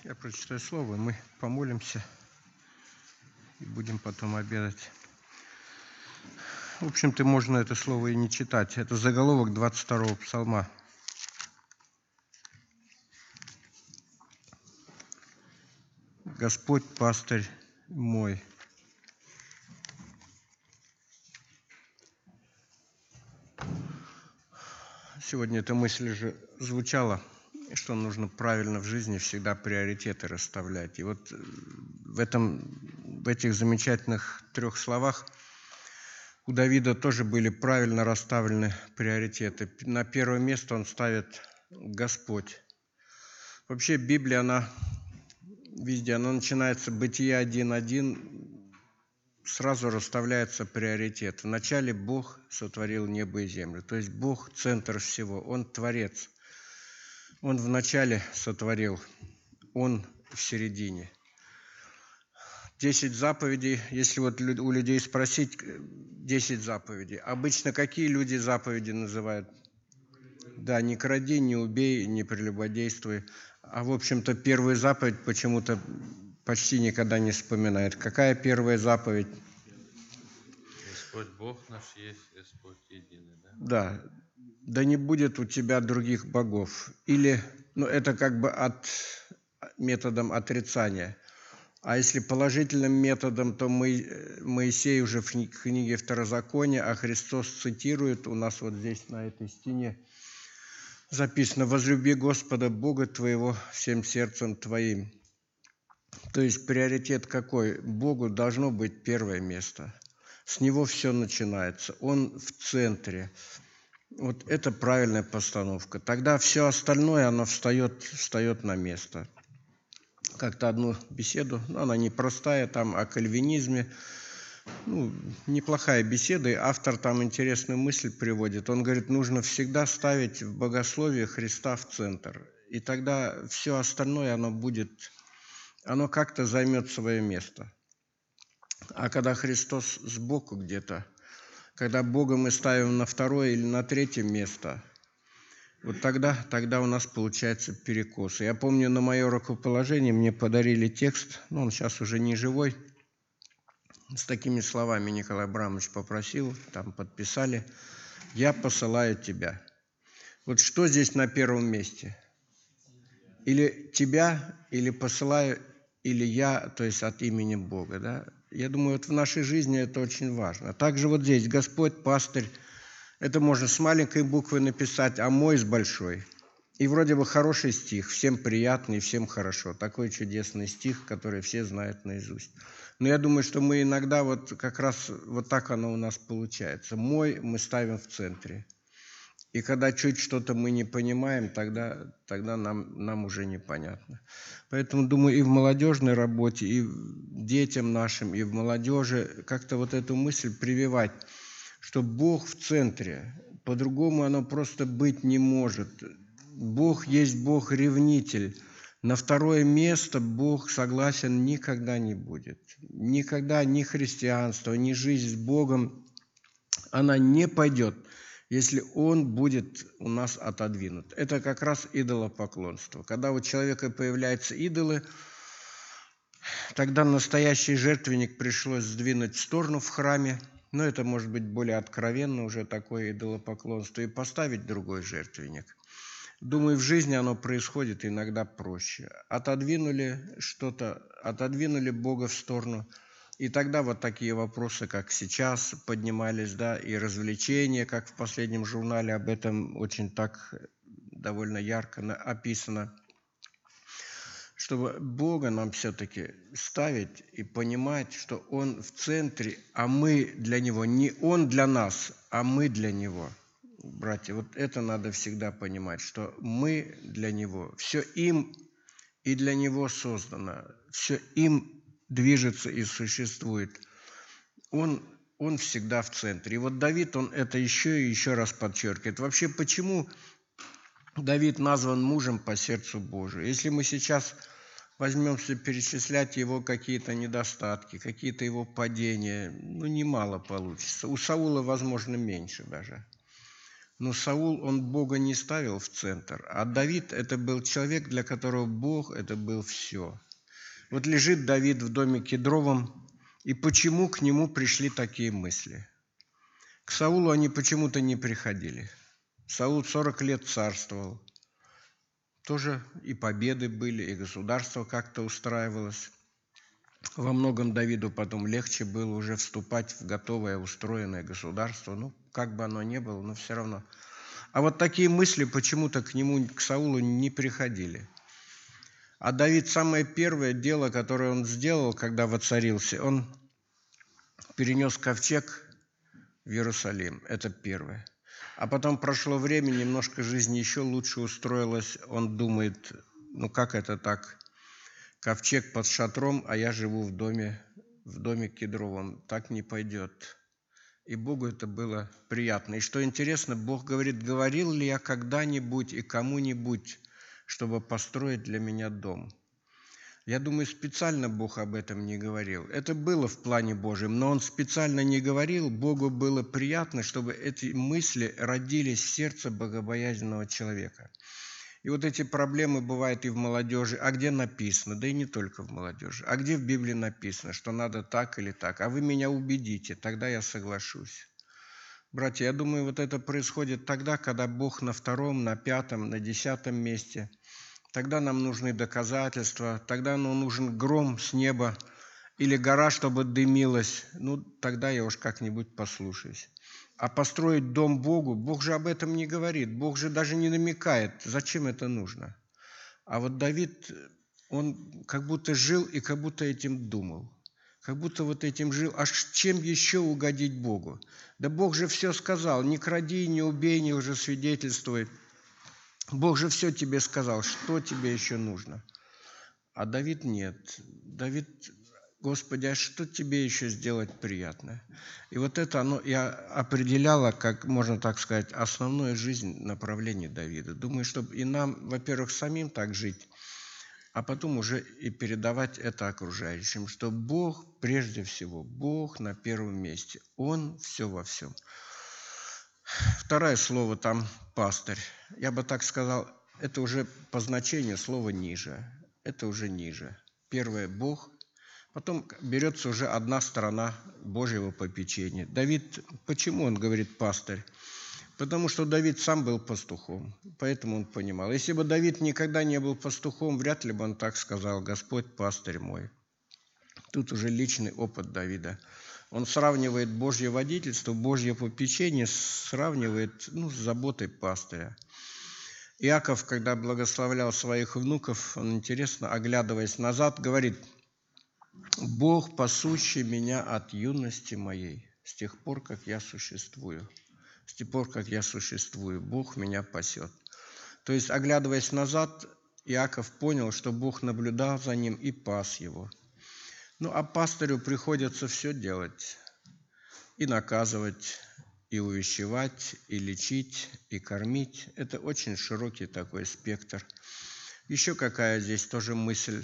Я прочитаю слово, мы помолимся и будем потом обедать. В общем-то, можно это слово и не читать. Это заголовок 22-го псалма. Господь пастырь мой. Сегодня эта мысль же звучала, что нужно правильно в жизни всегда приоритеты расставлять. И вот в этих замечательных 3 словах у Давида тоже были правильно расставлены приоритеты. На первое место он ставит Господь. Вообще Библия, она везде, она начинается Бытие 1.1, сразу расставляется приоритет. Вначале Бог сотворил небо и землю, то есть Бог – центр всего, Он Творец. Он вначале сотворил, Он в середине. 10 заповедей, если вот у людей спросить 10 заповедей, обычно какие люди заповеди называют? Да, не кради, не убей, не прелюбодействуй. А в общем-то первую заповедь почему-то почти никогда не вспоминают. Какая первая заповедь? Господь Бог наш есть, Господь единый, да? Да. Да не будет у тебя других богов. Или, это как бы методом отрицания. А если положительным методом, то Моисей уже в книге Второзакония, а Христос цитирует, у нас вот здесь на этой стене записано: «Возлюби Господа Бога твоего всем сердцем твоим». То есть приоритет какой? Богу должно быть первое место. С Него все начинается. Он в центре. Вот это правильная постановка. Тогда все остальное, оно встает на место. Как-то одну беседу, она непростая, там о кальвинизме, неплохая беседа, и автор там интересную мысль приводит. Он говорит, нужно всегда ставить в богословии Христа в центр, и тогда все остальное, оно как-то займет свое место. А когда Христос сбоку где-то, когда Бога мы ставим на 2-е или на 3-е место, вот тогда у нас получается перекос. Я помню, на мое рукоположение мне подарили текст, он сейчас уже не живой, с такими словами Николай Абрамович попросил, там подписали: «Я посылаю тебя». Вот что здесь на первом месте? Или тебя, или посылаю, или я, то есть от имени Бога, да? Я думаю, вот в нашей жизни это очень важно. Также вот здесь Господь пастырь, это можно с маленькой буквы написать, а мой с большой. И вроде бы хороший стих, всем приятный, всем хорошо. Такой чудесный стих, который все знают наизусть. Но я думаю, что мы иногда вот как раз вот так оно у нас получается. Мой мы ставим в центре. И когда чуть что-то мы не понимаем, тогда нам уже непонятно. Поэтому, думаю, и в молодежной работе, и детям нашим, и в молодежи как-то вот эту мысль прививать, что Бог в центре, по-другому оно просто быть не может. Бог есть Бог-ревнитель. На 2-е место Бог согласен никогда не будет. Никогда ни христианство, ни жизнь с Богом, она не пойдет, если Он будет у нас отодвинут. Это как раз идолопоклонство. Когда у человека появляются идолы, тогда настоящий жертвенник пришлось сдвинуть в сторону в храме, но это может быть более откровенно уже такое идолопоклонство, и поставить другой жертвенник. Думаю, в жизни оно происходит иногда проще. Отодвинули Бога в сторону, и тогда вот такие вопросы, как сейчас поднимались, да, и развлечения, как в последнем журнале об этом очень так довольно ярко описано, чтобы Бога нам все-таки ставить и понимать, что Он в центре, а мы для Него. Не Он для нас, а мы для Него. Братья, вот это надо всегда понимать, что мы для Него. Все им и для Него создано. Все им движется и существует. Он всегда в центре. И вот Давид, он это еще и еще раз подчеркивает. Вообще, почему Давид назван мужем по сердцу Божию? Если мы сейчас возьмемся перечислять его какие-то недостатки, какие-то его падения, немало получится. У Саула, возможно, меньше даже. Но Саул, он Бога не ставил в центр, а Давид – это был человек, для которого Бог – это был все. Вот лежит Давид в доме кедровом, и почему к нему пришли такие мысли? К Саулу они почему-то не приходили. Саул 40 лет царствовал. Тоже и победы были, и государство как-то устраивалось. Во многом Давиду потом легче было уже вступать в готовое, устроенное государство. Ну, как бы оно ни было, но все равно. А вот такие мысли почему-то к нему, к Саулу, не приходили. А Давид, самое первое дело, которое он сделал, когда воцарился, он перенес ковчег в Иерусалим. Это первое. А потом прошло время, немножко жизнь еще лучше устроилась. Он думает, ну как это так? Ковчег под шатром, а я живу в доме кедровом. Так не пойдет. И Богу это было приятно. И что интересно, Бог говорит, говорил ли я когда-нибудь и кому-нибудь, чтобы построить для меня дом? Я думаю, специально Бог об этом не говорил. Это было в плане Божьем, но Он специально не говорил. Богу было приятно, чтобы эти мысли родились в сердце богобоязненного человека. И вот эти проблемы бывают и в молодежи. А где написано? Да и не только в молодежи. А где в Библии написано, что надо так или так? А вы меня убедите, тогда я соглашусь. Братья, я думаю, вот это происходит тогда, когда Бог на 2-м, на 5-м, на 10-м месте. Тогда нам нужны доказательства, тогда нам нужен гром с неба или гора, чтобы дымилась. Ну, тогда я уж как-нибудь послушаюсь. А построить дом Богу, Бог же об этом не говорит, Бог же даже не намекает, зачем это нужно. А вот Давид, он как будто жил и как будто этим думал. Как будто вот этим жил. А чем еще угодить Богу? Да Бог же все сказал, не кради, не убей, не лжесвидетельствуй. Бог же все тебе сказал, что тебе еще нужно? А Давид нет. Давид, Господи, а что тебе еще сделать приятное? И вот это оно и определяло, как можно так сказать, основную жизнь направления Давида. Думаю, чтобы и нам, во-первых, самим так жить, а потом уже и передавать это окружающим, что Бог прежде всего, Бог на первом месте, Он все во всем. Второе слово там «пастырь». Я бы так сказал, это уже по значению слово ниже. Это уже ниже. Первое – Бог. Потом берется уже одна сторона Божьего попечения. Давид, почему он говорит «пастырь»? Потому что Давид сам был пастухом, поэтому он понимал. Если бы Давид никогда не был пастухом, вряд ли бы он так сказал «Господь, пастырь мой». Тут уже личный опыт Давида. Он сравнивает Божье водительство, Божье попечение, сравнивает с заботой пастыря. Иаков, когда благословлял своих внуков, он, интересно, оглядываясь назад, говорит: «Бог, пасущий меня от юности моей, с тех пор, как я существую. С тех пор, как я существую, Бог меня пасет». То есть, оглядываясь назад, Иаков понял, что Бог наблюдал за ним и пас его. Ну, а пастырю приходится все делать. И наказывать, и увещевать, и лечить, и кормить. Это очень широкий такой спектр. Еще какая здесь тоже мысль.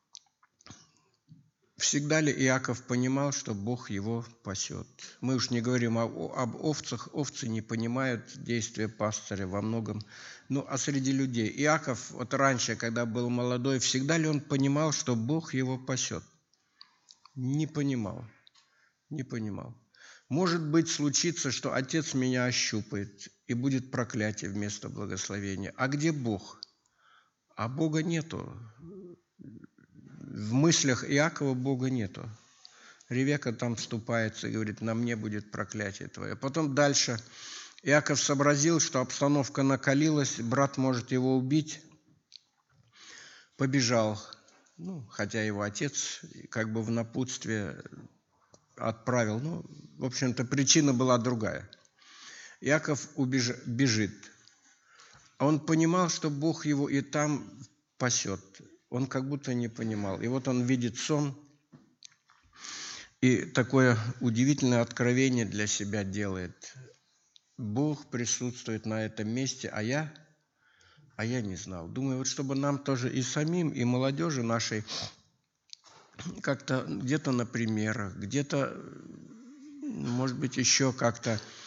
Всегда ли Иаков понимал, что Бог его пасет? Мы уж не говорим об овцах. Овцы не понимают действия пастыря во многом. Ну, а среди людей. Иаков, вот раньше, когда был молодой, всегда ли он понимал, что Бог его пасет? Не понимал. Не понимал. Может быть, случится, что отец меня ощупает, и будет проклятие вместо благословения. А где Бог? А Бога нету. В мыслях Иакова Бога нету. Ревека там вступается и говорит: на мне будет проклятие твое. Потом дальше Иаков сообразил, что обстановка накалилась, брат может его убить. Побежал. Хотя его отец как бы в напутствие отправил. В общем-то, причина была другая. Иаков бежит. А он понимал, что Бог его и там пасет. Он как будто не понимал. И вот он видит сон, и такое удивительное откровение для себя делает. Бог присутствует на этом месте, а я не знал. Думаю, вот чтобы нам тоже и самим, и молодежи нашей как-то где-то на примерах, где-то, может быть, еще как-то,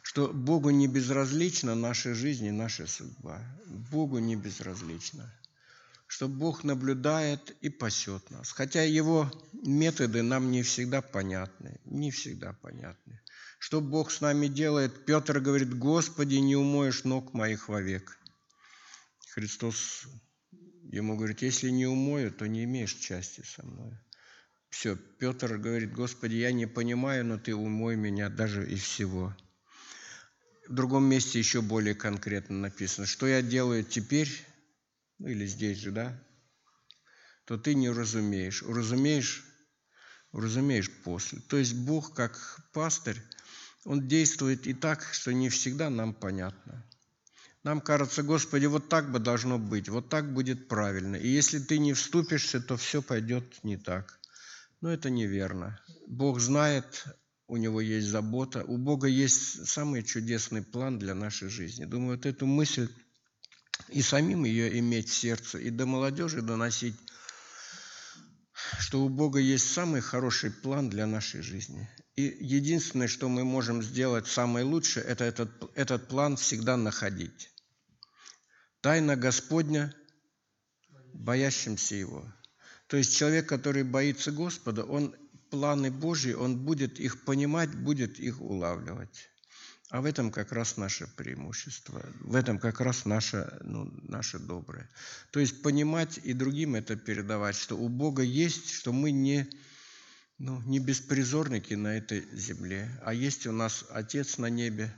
что Богу не безразлична наша жизнь и наша судьба. Богу не безразлично, что Бог наблюдает и пасет нас. Хотя Его методы нам не всегда понятны, не всегда понятны. Что Бог с нами делает? Петр говорит: «Господи, не умоешь ног моих вовек». Христос ему говорит: «Если не умою, то не имеешь части со мной». Все, Петр говорит: «Господи, я не понимаю, но Ты умой меня даже и всего». В другом месте еще более конкретно написано: «Что я делаю теперь, ну или здесь же, да, то ты не уразумеешь. Уразумеешь после». То есть Бог, как пастырь, Он действует и так, что не всегда нам понятно. Нам кажется: Господи, вот так бы должно быть, вот так будет правильно. И если ты не вступишься, то все пойдет не так. Но это неверно. Бог знает, у Него есть забота, у Бога есть самый чудесный план для нашей жизни. Думаю, вот эту мысль и самим ее иметь в сердце, и до молодежи доносить, что у Бога есть самый хороший план для нашей жизни. И единственное, что мы можем сделать самое лучшее, это этот план всегда находить. Тайна Господня боящимся Его. То есть человек, который боится Господа, он планы Божьи, он будет их понимать, будет их улавливать. А в этом как раз наше преимущество, в этом как раз наше доброе. То есть понимать и другим это передавать, что у Бога есть, что мы не беспризорники на этой земле, а есть у нас Отец на небе,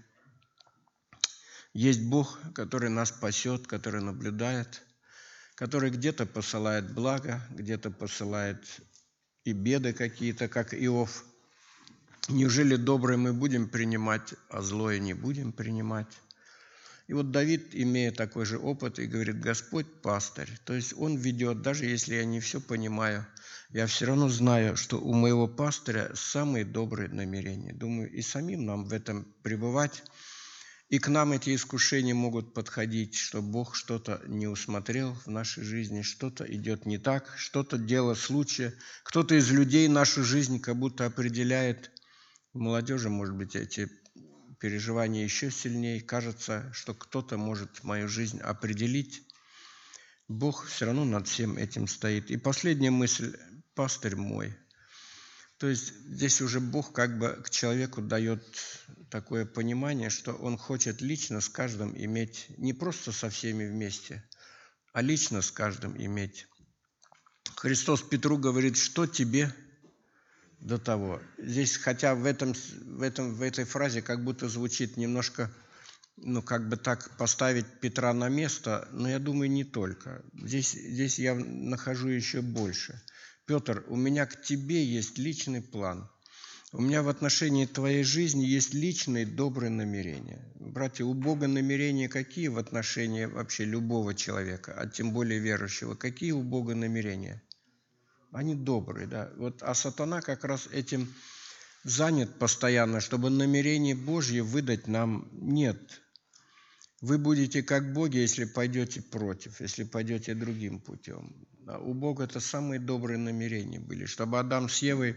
есть Бог, который нас пасет, который наблюдает, который где-то посылает благо, где-то посылает и беды какие-то, как Иов. Неужели доброе мы будем принимать, а злое не будем принимать? И вот Давид, имея такой же опыт, и говорит: Господь пастырь. То есть он ведет, даже если я не все понимаю, я все равно знаю, что у моего пастыря самые добрые намерения. Думаю, и самим нам в этом пребывать. И к нам эти искушения могут подходить, что Бог что-то не усмотрел в нашей жизни, что-то идет не так, что-то дело случая. Кто-то из людей нашу жизнь как будто определяет. У молодежи, может быть, эти переживания еще сильнее. Кажется, что кто-то может мою жизнь определить. Бог все равно над всем этим стоит. И последняя мысль: пастырь мой. То есть здесь уже Бог как бы к человеку дает такое понимание, что Он хочет лично с каждым иметь, не просто со всеми вместе, а лично с каждым иметь. Христос Петру говорит: что тебе до того? Здесь, хотя в этой фразе как будто звучит немножко, как бы так поставить Петра на место, но я думаю, не только. Здесь я нахожу еще больше. Петр, у меня к тебе есть личный план. У меня в отношении твоей жизни есть личные добрые намерения. Братья, у Бога намерения какие в отношении вообще любого человека, а тем более верующего? Какие у Бога намерения? Они добрые, да. А сатана как раз этим занят постоянно, чтобы намерение Божье выдать нам. Нет. Вы будете как боги, если пойдете против, если пойдете другим путем. А у Бога это самые добрые намерения были, чтобы Адам с Евой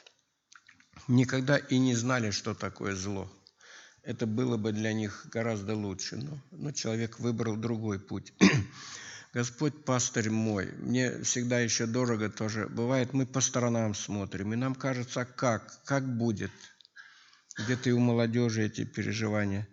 никогда и не знали, что такое зло. Это было бы для них гораздо лучше. Но человек выбрал другой путь. Господь пастырь мой. Мне всегда еще дорого тоже. Бывает, мы по сторонам смотрим, и нам кажется, как будет. Где-то и у молодежи эти переживания.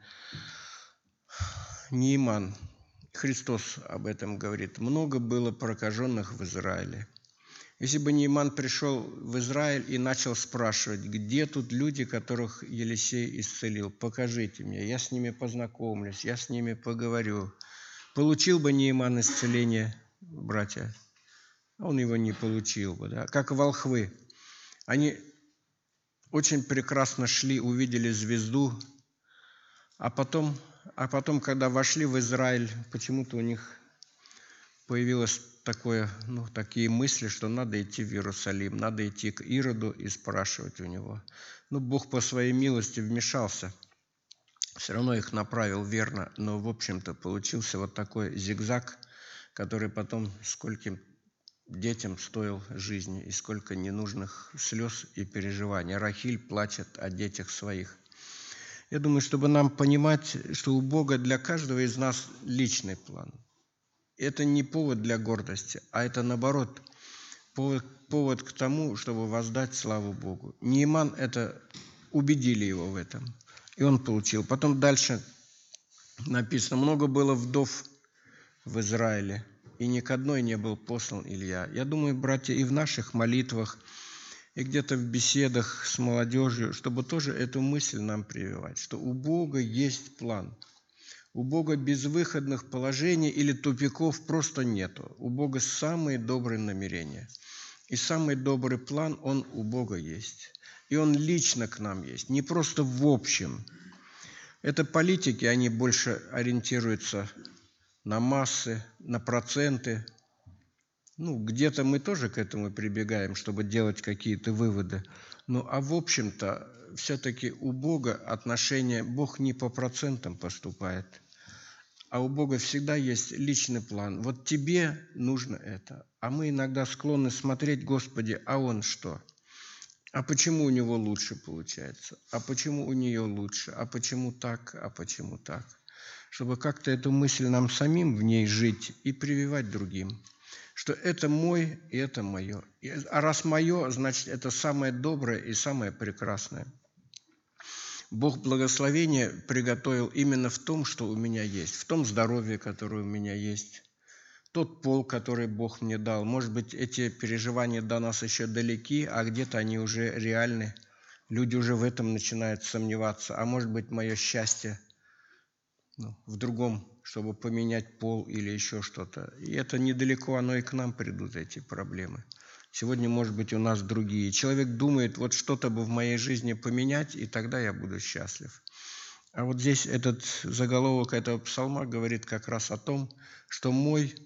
Неиман. Христос об этом говорит. Много было прокаженных в Израиле. Если бы Неиман пришел в Израиль и начал спрашивать, где тут люди, которых Елисей исцелил, покажите мне, я с ними познакомлюсь, я с ними поговорю. Получил бы Неиман исцеление, братья? Он его не получил бы, да? Как волхвы. Они очень прекрасно шли, увидели звезду, а потом, когда вошли в Израиль, почему-то у них появилось такие мысли, что надо идти в Иерусалим, надо идти к Ироду и спрашивать у него. Бог по своей милости вмешался, все равно их направил верно, но, в общем-то, получился вот такой зигзаг, который потом скольким детям стоил жизни и сколько ненужных слез и переживаний. Рахиль плачет о детях своих. Я думаю, чтобы нам понимать, что у Бога для каждого из нас личный план. Это не повод для гордости, а это, наоборот, повод к тому, чтобы воздать славу Богу. Неиман это убедили его в этом, и он получил. Потом дальше написано: много было вдов в Израиле, и ни к одной не был послан Илья. Я думаю, братья, и в наших молитвах, и где-то в беседах с молодежью, чтобы тоже эту мысль нам прививать, что у Бога есть план. У Бога безвыходных положений или тупиков просто нету. У Бога самые добрые намерения. И самый добрый план, он у Бога есть. И он лично к нам есть, не просто в общем. Это политики, они больше ориентируются на массы, на проценты. Где-то мы тоже к этому прибегаем, чтобы делать какие-то выводы. А в общем-то, все-таки у Бога отношение, Бог не по процентам поступает, а у Бога всегда есть личный план. Вот тебе нужно это. А мы иногда склонны смотреть: Господи, а он что? А почему у него лучше получается? А почему у нее лучше? А почему так? А почему так? Чтобы как-то эту мысль нам самим в ней жить и прививать другим. Что это мой, и это мое. А раз мое, значит, это самое доброе и самое прекрасное. Бог благословения приготовил именно в том, что у меня есть, в том здоровье, которое у меня есть, тот пол, который Бог мне дал. Может быть, эти переживания до нас еще далеки, а где-то они уже реальны. Люди уже в этом начинают сомневаться. А может быть, мое счастье в другом, чтобы поменять пол или еще что-то. И это недалеко, оно и к нам придут, эти проблемы. Сегодня, может быть, у нас другие. Человек думает: вот что-то бы в моей жизни поменять, и тогда я буду счастлив. А вот здесь этот заголовок этого псалма говорит как раз о том, что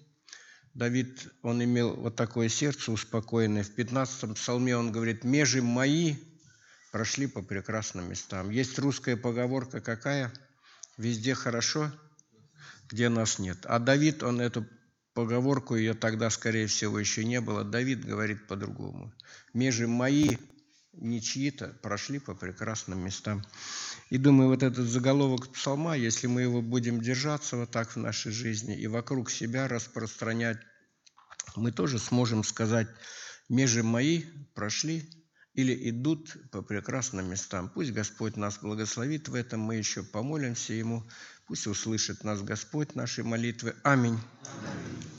Давид, он имел вот такое сердце успокоенное. В 15-м псалме он говорит: «Межи мои прошли по прекрасным местам». Есть русская поговорка какая? Везде хорошо, где нас нет. А Давид, он эту поговорку, ее тогда, скорее всего, еще не было. Давид говорит по-другому: «Межи мои, не чьи-то, прошли по прекрасным местам». И думаю, вот этот заголовок псалма, если мы его будем держаться вот так в нашей жизни и вокруг себя распространять, мы тоже сможем сказать: «Межи мои прошли или идут по прекрасным местам». Пусть Господь нас благословит в этом, мы еще помолимся Ему, пусть услышит нас Господь наши молитвы. Аминь.